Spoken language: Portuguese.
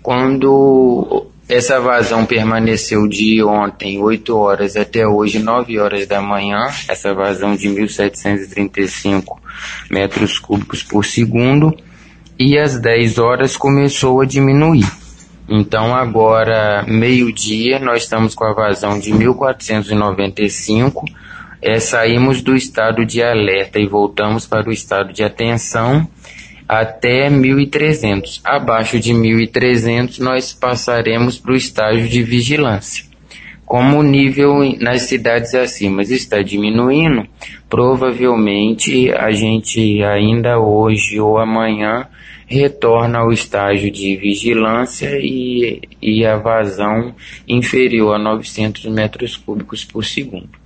Quando essa vazão permaneceu de ontem, 8 horas, até hoje, 9 horas da manhã, essa vazão de 1.735 metros cúbicos por segundo, e às 10 horas começou a diminuir. Então agora, meio-dia, nós estamos com a vazão de 1.495, saímos do estado de alerta e voltamos para o estado de atenção até 1.300. Abaixo de 1.300 nós passaremos para o estágio de vigilância. Como o nível nas cidades acima está diminuindo, provavelmente a gente ainda hoje ou amanhã retorna ao estágio de vigilância e a vazão inferior a 900 metros cúbicos por segundo.